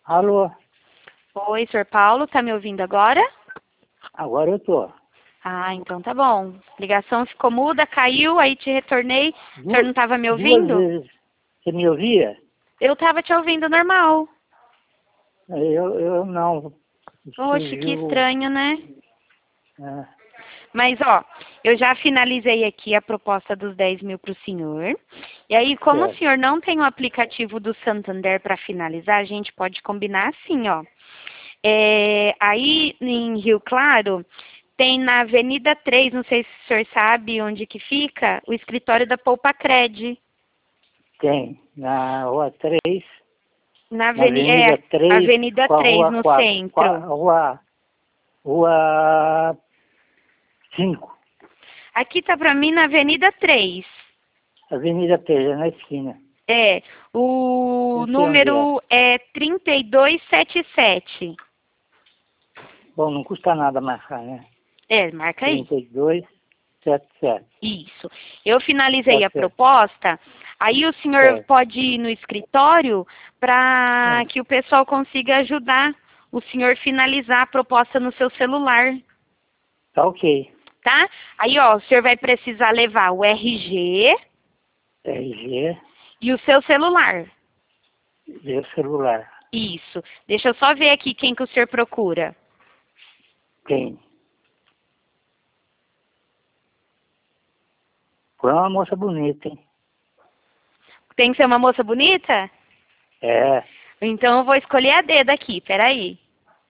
Alô? Oi, Sr. Paulo, tá me ouvindo agora? Agora eu tô. Ah, então tá bom. Ligação ficou muda, caiu, aí te retornei. O senhor não estava me Duas ouvindo? vezes. Você me ouvia? Eu estava te ouvindo normal. Eu não. Oxe, que Surgiu. estranho, né? É, Mas, ó, eu já finalizei aqui a proposta dos 10 mil para o senhor. E aí, como o certo. senhor não tem o aplicativo do Santander para finalizar, a gente pode combinar assim, ó. Aí, em Rio Claro, tem na Avenida 3, não sei se o senhor sabe onde que fica, o escritório da Poupa Cred. Tem. Na Rua 3, Na na Avenida 3, Avenida com a 3, Rua no 4. centro. Rua 5. Aqui tá pra mim na Avenida 3. Avenida 3, é na esquina. O Eu sei onde é. número é 3277. Bom, não custa nada marcar, né? Marca aí. 3277. Isso. Eu finalizei Tá a certo. proposta. Aí o senhor Certo. pode ir no escritório para que o pessoal consiga ajudar o senhor finalizar a proposta no seu celular, Tá ok. tá? Aí, ó, o senhor vai precisar levar o RG RG, e o seu celular. meu celular. Isso. Deixa eu só ver aqui quem que o senhor procura. Tem. Foi uma moça bonita, hein? Tem que ser uma moça bonita? É, Então eu vou escolher a dedo aqui, peraí.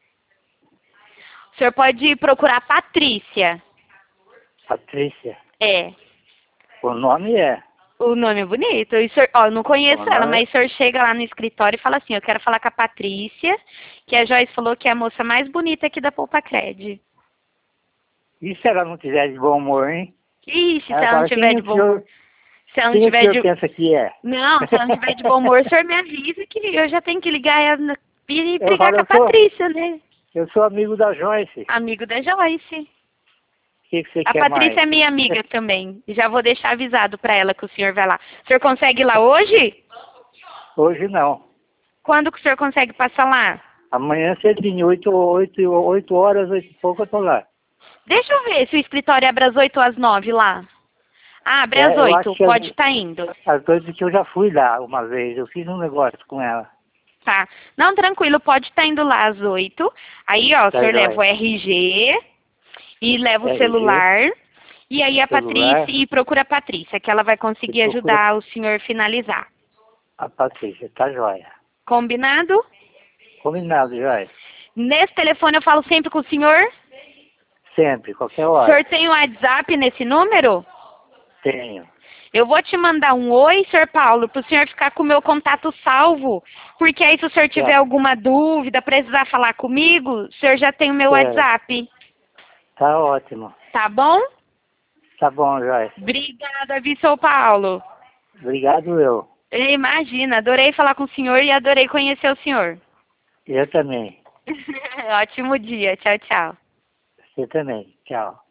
O senhor pode procurar Patrícia. Patrícia. É. O nome é. O nome é bonito. E o senhor, ó, eu não conheço O ela, nome é. mas o senhor chega lá no escritório e fala assim, eu quero falar com a Patrícia, que a Joyce falou que é a moça mais bonita aqui da Poupa Cred. E se ela não tiver de bom humor, hein? Ixi, se Ela ela não fala, tiver quem de o bom humor. senhor, Se ela não quem o tiver senhor de... pensa que é? Não, se ela não tiver de bom humor, o senhor me avisa que eu já tenho que ligar ela e Eu brigar falo, com a Patrícia, né? eu sou amigo da Joyce. Amigo da Joyce. O que você A quer Patrícia mais? é minha amiga também. Já vou deixar avisado para ela que o senhor vai lá. O senhor consegue ir lá hoje? Hoje não. Quando que o senhor consegue passar lá? Amanhã cedinho, 8 horas, 8 e pouco eu tô lá. Deixa eu ver se o escritório abre às 8 ou às 9 lá. Ah, abre às Eu acho 8. que Pode estar indo. as coisas que eu já fui lá uma vez. Eu fiz um negócio com ela. Tá. Não, tranquilo, pode estar indo lá às 8. Aí, ó, o Tá, senhor leva o Joyce? RG e leva o RG, celular. E aí a Patrícia, celular, e procura a Patrícia, que ela vai e conseguir procura ajudar o senhor finalizar. a Patrícia. Tá, joia? Combinado? Combinado, Joyce. Nesse telefone eu falo sempre com o senhor. Sempre, qualquer O hora. senhor tem o WhatsApp nesse número? Tenho. Eu vou te mandar um oi, Sr. Paulo, para o senhor ficar com o meu contato salvo. Porque aí, se o senhor tiver Tá, alguma dúvida, precisar falar comigo, o senhor já tem o meu certo. WhatsApp. Tá ótimo. Tá bom? Tá bom, Joyce. Obrigada, Sr. Paulo. Obrigado eu. Imagina, adorei falar com o senhor e adorei conhecer o senhor. Eu também. Ótimo dia. Tchau, tchau. Você também. Tchau.